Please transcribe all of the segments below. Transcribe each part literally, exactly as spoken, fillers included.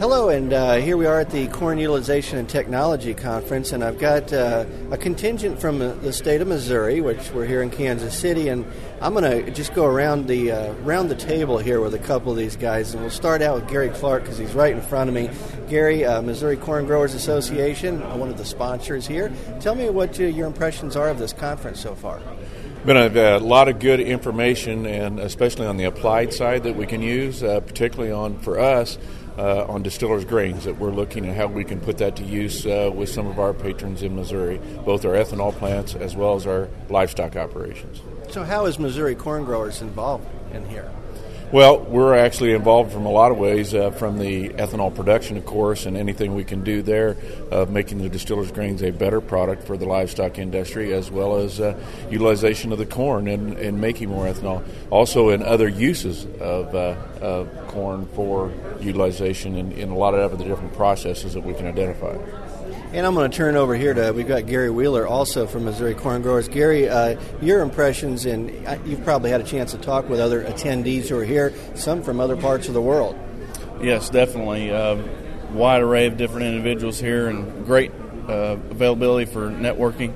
Hello, and uh, here we are at the Corn Utilization and Technology Conference, and I've got uh, a contingent from the state of Missouri, which we're here in Kansas City, and I'm going to just go around the uh, around the table here with a couple of these guys, and we'll start out with Gary Clark because he's right in front of me. Gary, uh, Missouri Corn Growers Association, one of the sponsors here. Tell me what uh, your impressions are of this conference so far. Been a, a lot of good information, and especially on the applied side that we can use, uh, particularly on for us. Uh, on distillers' grains, that we're looking at how we can put that to use uh, with some of our patrons in Missouri, both our ethanol plants as well as our livestock operations. So how is Missouri Corn Growers involved in here? Well, we're actually involved from a lot of ways, uh, from the ethanol production, of course, and anything we can do there, of making the distillers' grains a better product for the livestock industry, as well as uh, utilization of the corn and, and making more ethanol. Also in other uses of, uh, of corn for utilization in, in a lot of other different processes that we can identify. And I'm going to turn over here to, we've got Gary Wheeler also from Missouri Corn Growers. Gary, uh, your impressions, and you've probably had a chance to talk with other attendees who are here, some from other parts of the world. Yes, definitely. Uh, wide array of different individuals here and great uh, availability for networking.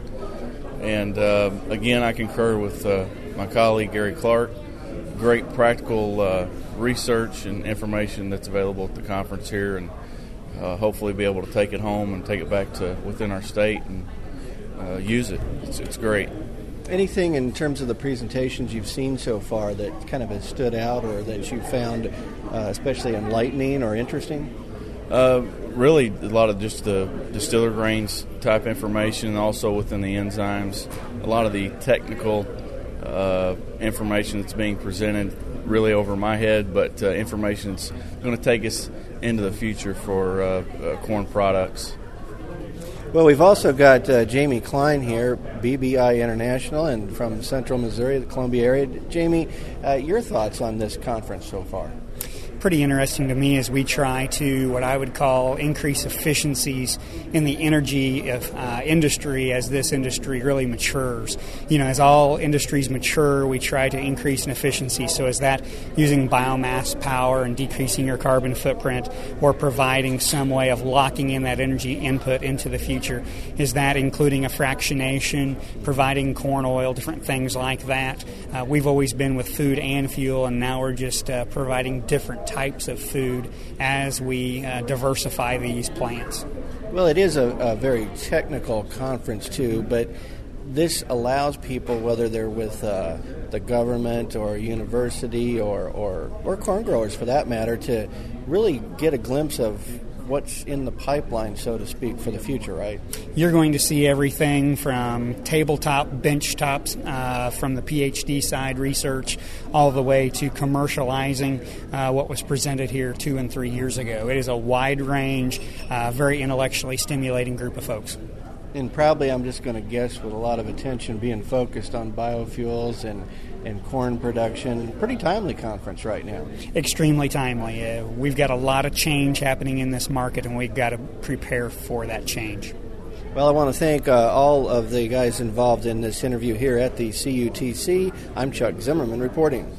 And uh, again, I concur with uh, my colleague Gary Clark. Great practical uh, research and information that's available at the conference here, and Uh, hopefully be able to take it home and take it back to within our state and uh, use it. It's, it's great. Anything in terms of the presentations you've seen so far that kind of has stood out or that you found uh, especially enlightening or interesting? Uh, really, a lot of just the distiller grains type information, and also within the enzymes. A lot of the technical uh, information that's being presented really over my head, but uh, information that's going to take us into the future for uh, uh, corn products. Well, we've also got uh, Jamie Klein here, B B I International, and from Central Missouri, the Columbia area. Jamie, uh, your thoughts on this conference so far? Pretty interesting to me as we try to, what I would call, increase efficiencies in the energy of, uh, industry as this industry really matures. You know, as all industries mature, we try to increase in efficiency. So is that using biomass power and decreasing your carbon footprint, or providing some way of locking in that energy input into the future? Is that including a fractionation, providing corn oil, different things like that? Uh, we've always been with food and fuel, and now we're just uh, providing different types of food as we uh, diversify these plants. Well, it is a, a very technical conference too, but this allows people, whether they're with uh, the government or university or, or, or corn growers for that matter, to really get a glimpse of what's in the pipeline, so to speak, for the future, right? You're going to see everything from tabletop bench tops, uh, from the PhD side research, all the way to commercializing uh, what was presented here two and three years ago. It is a wide range, uh, very intellectually stimulating group of folks. And probably, I'm just going to guess, with a lot of attention being focused on biofuels and, and corn production. Pretty timely conference right now. Extremely timely. Uh, we've got a lot of change happening in this market, and we've got to prepare for that change. Well, I want to thank uh, all of the guys involved in this interview here at the C U T C. I'm Chuck Zimmerman reporting.